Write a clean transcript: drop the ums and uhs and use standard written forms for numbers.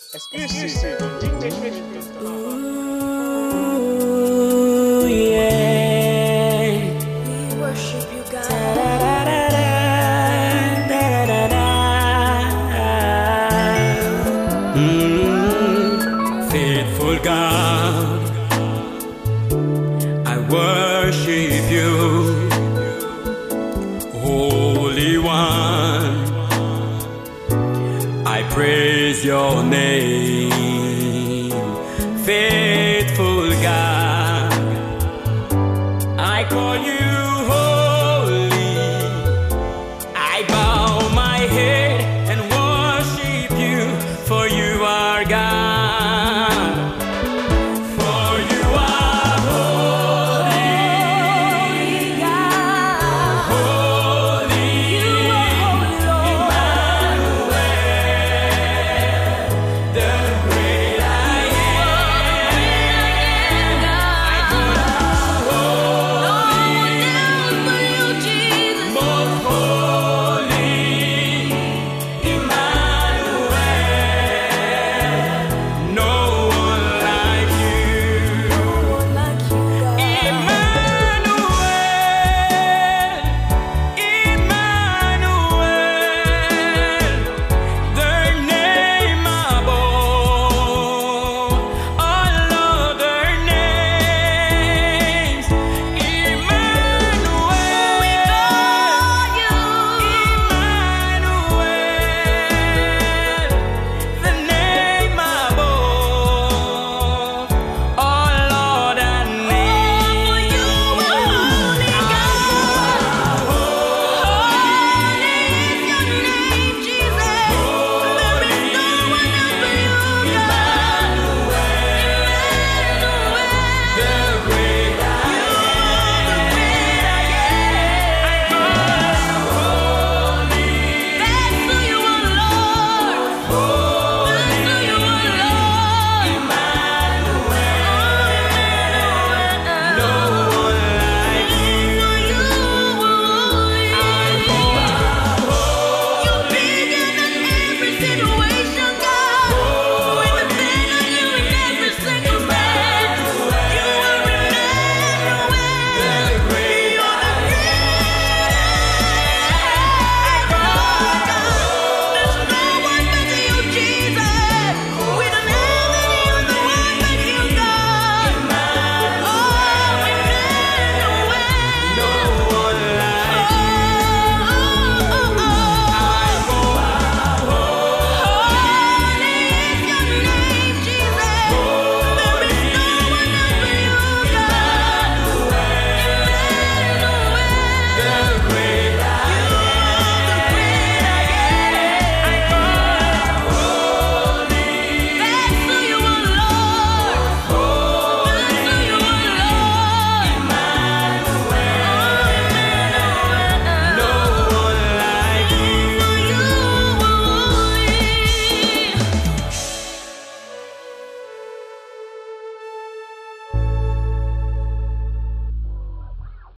Exclusive on DJFresh.com. Ooh, yeah. We worship you, God. Faithful God, I worship you. Holy One, I praise your name. Faithful God, I call you holy. I bow my head and worship you, for you are God.